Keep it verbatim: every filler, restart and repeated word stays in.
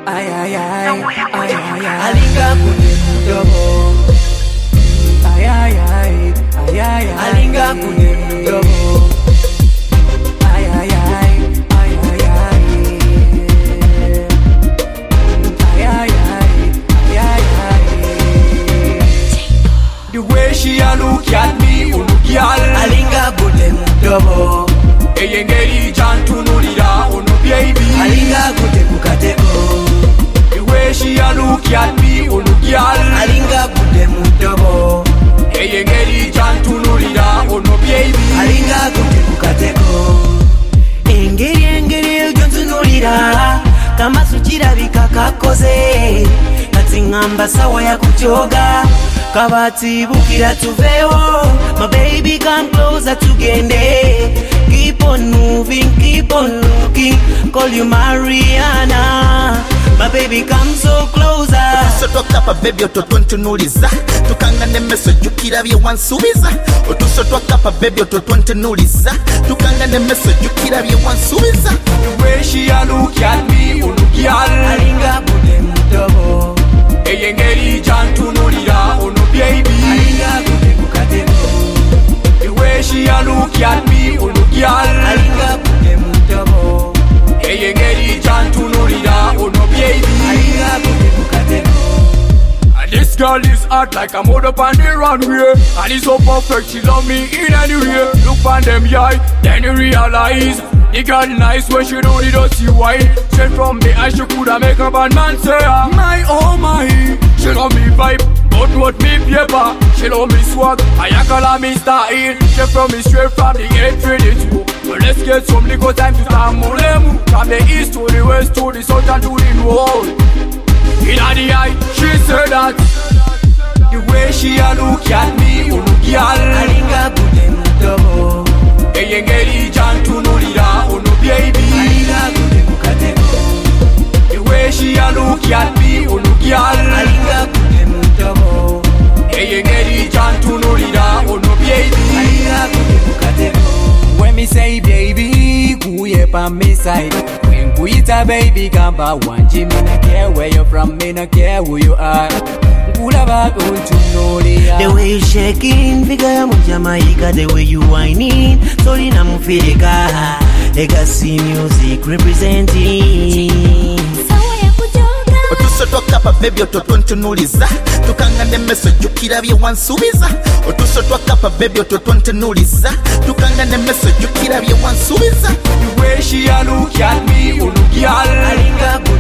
ay ay ay, ay ay ay. Alinga kune mudomo. Ay ay ay, ay ay ay. Alinga kune mudomo. Ay ay ay, ay ay ay. Ay ay ay, ay ay ay. The way she a look at me, oh girl. Alinga kune mudomo. Eyengeri jantunulira, oh no baby. Alinga kune kukateko. The way she a look at me, oh no girl. Alinga kune mudomo. Eyengeri jantunulira, oh no baby. Alinga kune kukateko. Engeri engeri jantunulira, kama sukirabika kakoze. Kati ngamba sawa ya kuchoga, kabati bukira tuvewo. My baby come closer tugende. Keep on moving, keep on looking. Call you Mariana. My baby come so closer. Otuso twakapa baby ototwentunuliza. Tukangane message ukirabye wansubiza. Otuso twakapa baby ototwentunuliza. Tukangane message ukirabye wansubiza. The way she a look at me, oh no girl. Alinga bude mudomo. Eyengeri jantunulira, oh no baby. Alinga bude kukateko. The way she a look at me, oh no girl. Alinga bude mudomo. Eyengeri jantunulira, oh no baby. Alinga bude kukateko. This girl is hot like a mud up on the runway. And it's so perfect, she love me in any way. Look on them eye, then you realize the girl nice when she do the dirty wine. Straight from the eye, she coulda make a bad man say ah, my oh my. She love me vibe, but not me paper. She love me swag, I call her me style. She from me straight from the eight twenty-two. But let's get some little time to start mulemu. From the east to the west to the south and to the north. In the eye, she said that the way she a look at me, oh no girl. Alinga bude mudomo. Eyengeri jantunulira, oh no baby. Alinga bude kukateko. The way she a look at me, oh no girl. Alinga bude mudomo. Eyengeri jantunulira, oh no baby. Alinga bude kukateko. When me say baby, kuye pa me side. When kuita baby kamba wanji, me no care where you're from, me no care who you are. The way you shaking, figure ya Jamaica. The way you whining, sorry na mufirika. Legacy music representing. Otuso twakapa baby ototwentunuliza. Tukangane message ukirabye wansubiza. Otuso twakapa baby ototwentunuliza. Tukangane message ukirabye wansubiza. The way she a look at me, oh no girl. Alinga